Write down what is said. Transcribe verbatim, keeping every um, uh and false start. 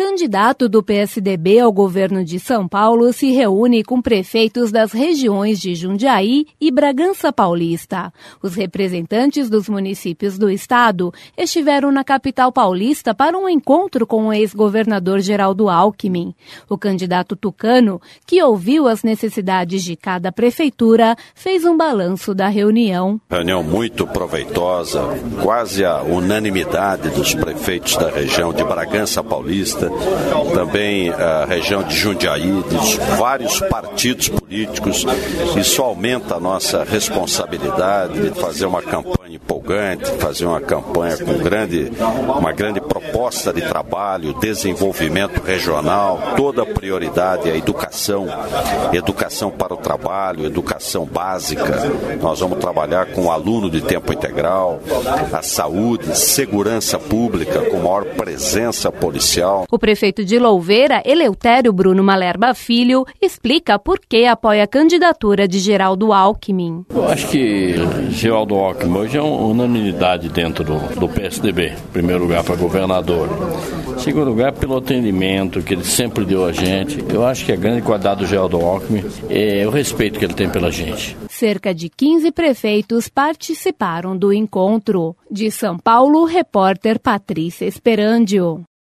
candidato do P S D B ao governo de São Paulo se reúne com prefeitos das regiões de Jundiaí e Bragança Paulista. Os representantes dos municípios do estado estiveram na capital paulista para um encontro com o ex-governador Geraldo Alckmin. O candidato tucano, que ouviu as necessidades de cada prefeitura, fez um balanço da reunião. Reunião muito proveitosa, quase a unanimidade dos prefeitos da região de Bragança Paulista, também a região de Jundiaí, dos vários partidos políticos. Isso aumenta a nossa responsabilidade de fazer uma campanha empolgante, fazer uma campanha com grande, uma grande proposta de trabalho, desenvolvimento regional, toda a prioridade é a educação, educação para o trabalho, educação básica. Nós vamos trabalhar com o aluno de tempo integral, a saúde, segurança pública, com maior presença policial. O prefeito de Louveira, Eleutério Bruno Malerba Filho, explica por que apoia a candidatura de Geraldo Alckmin. Eu acho que Geraldo Alckmin hoje é uma unanimidade dentro do, do P S D B. Em primeiro lugar para governador. Em segundo lugar, pelo atendimento que ele sempre deu a gente. Eu acho que a grande qualidade do Geraldo Alckmin é o respeito que ele tem pela gente. Cerca de quinze prefeitos participaram do encontro. De São Paulo, repórter Patrícia Esperandio.